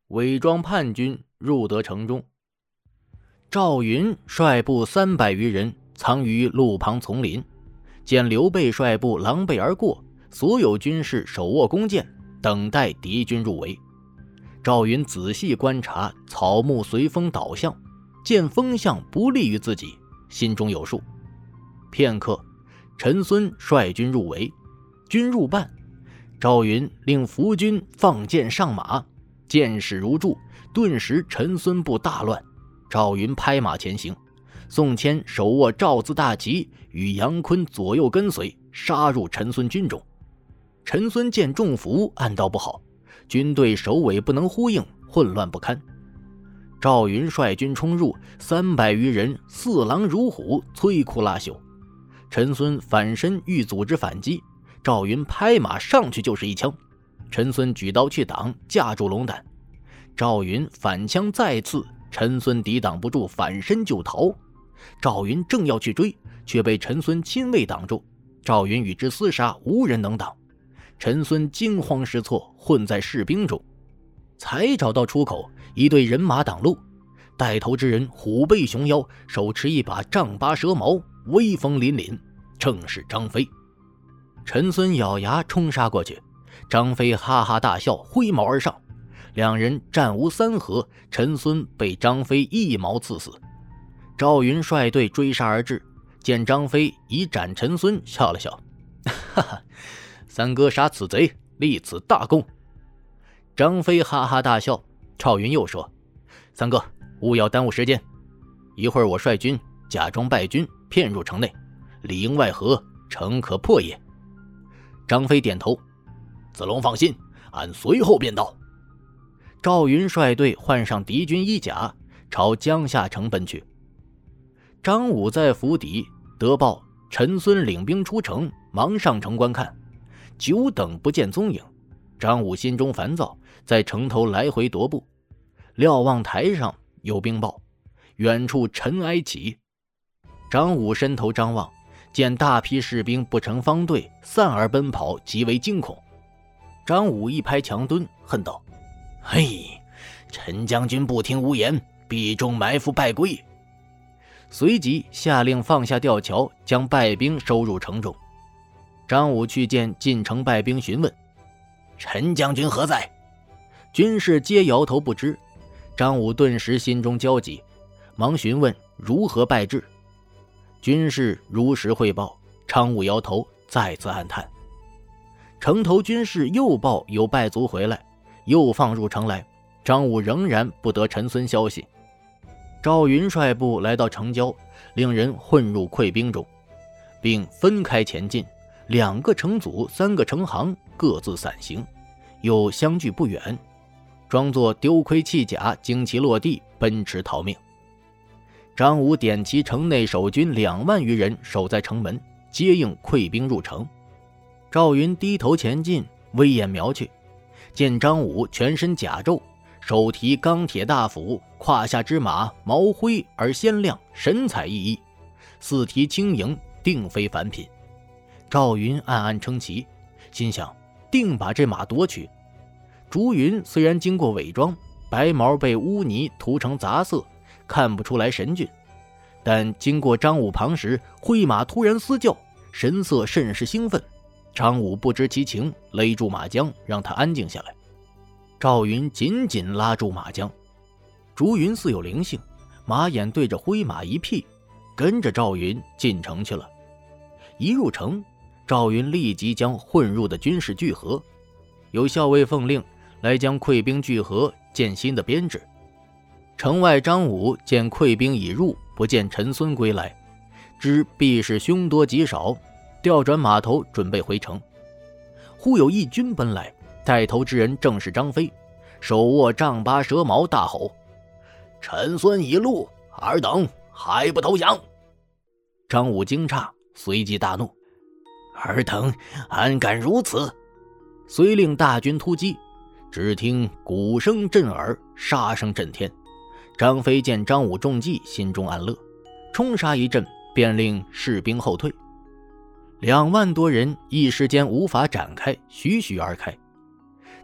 伪装叛军入得城中。赵云率部300余人藏于路旁丛林，见刘备率部狼狈而过，所有军士手握弓箭，等待敌军入围。赵云仔细观察草木随风倒向，见风向不利于自己，心中有数。片刻，陈孙率军入围，军入半，赵云令伏军放箭上马，箭矢如注，顿时陈孙部大乱。赵云拍马前行，宋谦手握赵字大旗，与杨坤左右跟随，杀入陈孙军中。陈孙见中伏，暗道不好，军队首尾不能呼应，混乱不堪。赵云率军冲入，300余人四狼如虎，摧枯拉朽。陈孙反身欲组织反击，赵云拍马上去就是一枪，陈孙举刀去挡，架住龙胆。赵云反枪再刺，陈孙抵挡不住，反身就逃。赵云正要去追，却被陈孙亲卫挡住。赵云与之厮杀，无人能挡。陈孙惊慌失措，混在士兵中，才找到出口，一队人马挡路。带头之人虎背熊腰，手持一把丈八蛇矛，威风凛凛，正是张飞。陈孙咬牙冲杀过去，张飞哈哈大笑，挥矛而上，两人战无3合，陈孙被张飞一矛刺死。赵云率队追杀而至，见张飞已斩陈孙，笑了笑，哈哈，三哥杀此贼，立此大功。张飞哈哈大笑。赵云又说，三哥勿要耽误时间，一会儿我率军假装败军，骗入城内，里应外合，城可破也。张飞点头，子龙放心，俺随后便到。赵云率队换上敌军衣甲，朝江夏城奔去。张武在府邸得报陈孙领兵出城，忙上城观看，久等不见踪影。张武心中烦躁，在城头来回踱步，瞭望台上有兵报，远处尘埃起。张武伸头张望，见大批士兵不成方队，散而奔跑，极为惊恐。张武一拍墙墩，恨道，嘿，陈将军不听无言，必中埋伏败归。随即下令放下吊桥，将败兵收入城中。张武去见进城败兵，询问陈将军何在，军士皆摇头不知。张武顿时心中焦急，忙询问如何败至。军士如实汇报，张武摇头，再次暗叹。城头军士又报有败卒回来，又放入城来，张武仍然不得陈孙消息。赵云率部来到城郊，令人混入溃兵中，并分开前进，2个城组3个城行，各自散行，又相距不远，装作丢盔弃甲，旌旗落地，奔驰逃命。张武点齐城内守军2万余人，守在城门，接应溃兵入城。赵云低头前进，威眼瞄去，见张武全身甲胄，手提钢铁大斧，胯下之马毛灰而鲜亮，神采奕奕，四蹄轻盈，定非凡品。赵云暗暗称奇，心想定把这马夺取。竹云虽然经过伪装，白毛被污泥涂成杂色，看不出来神俊，但经过张武旁时，灰马突然嘶叫，神色甚是兴奋。张武不知其情，勒住马缰，让他安静下来。赵云紧紧拉住马缰，竹云似有灵性，马眼对着灰马一屁，跟着赵云进城去了。一入城，赵云立即将混入的军士聚合，有校尉奉令来将溃兵聚合，建新的编制。城外张武见溃兵已入，不见陈孙归来，知必是凶多吉少，调转马头准备回城。忽有义军奔来，带头之人正是张飞，手握丈八蛇矛，大吼，陈孙已路，尔等还不投降？张武惊诧，随即大怒，尔等安敢如此？遂令大军突击，只听鼓声震耳，杀声震天。张飞见张武中计，心中暗乐，冲杀一阵，便令士兵后退。2万多人一时间无法展开，徐徐而开。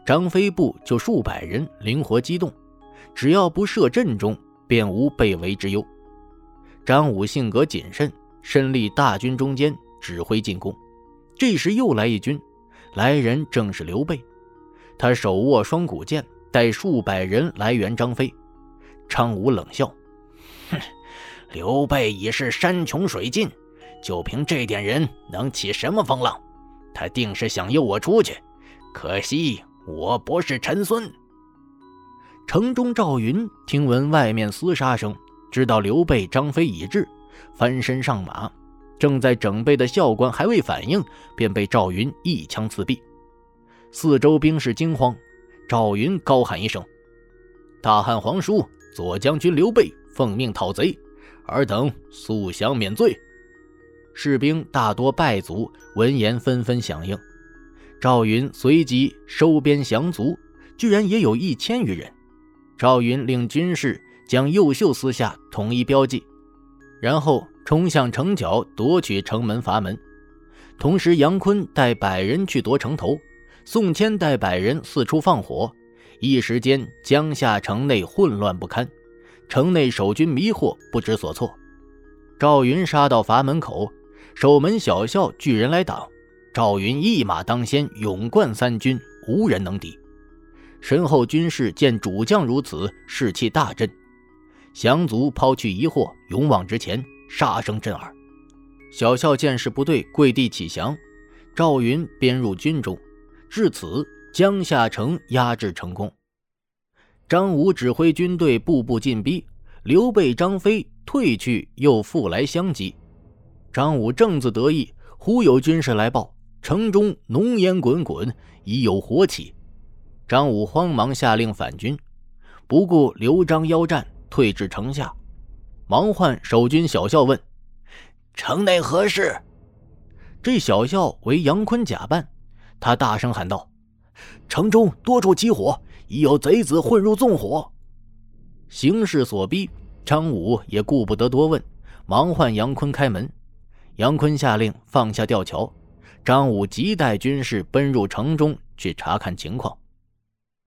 张飞部就数百人灵活机动，只要不射阵中，便无被围之忧。张武性格谨慎，身立大军中间，指挥进攻。这时又来一军，来人正是刘备，他手握双股剑，带数百人来援张飞。张武冷笑：哼，刘备已是山穷水尽，就凭这点人能起什么风浪？他定是想诱我出去，可惜我不是陈孙。城中赵云听闻外面厮杀声，知道刘备张飞已至，翻身上马，正在整备的校官还未反应，便被赵云一枪刺毙。四周兵士惊慌，赵云高喊一声：大汉皇叔左将军刘备奉命讨贼，尔等速降免罪。士兵大多败卒，闻言纷纷响应。赵云随即收编降卒，居然也有1000余人。赵云令军士将右袖撕下，统一标记，然后冲向城角夺取城门阀门。同时杨坤带100人去夺城头，宋谦带100人四处放火，一时间江夏城内混乱不堪，城内守军迷惑不知所措。赵云杀到阀门口，守门小校巨人来挡，赵云一马当先，勇冠3军，无人能敌。身后军士见主将如此，士气大振，降卒抛去疑惑，勇往直前，杀声震耳。小校见势不对，跪地起降，赵云编入军中，至此江夏城压制成功。张武指挥军队步步进逼，刘备张飞退去又复来相击。张武正自得意，忽有军士来报，城中浓烟滚滚，已有火起。张武慌忙下令反军，不顾刘张邀战，退至城下。忙唤守军小校问：城内何事？这小校为杨坤假扮，他大声喊道：城中多处起火，已有贼子混入纵火。形势所逼，张武也顾不得多问，忙唤杨坤开门。杨坤下令放下吊桥，张武急带军士奔入城中去查看情况。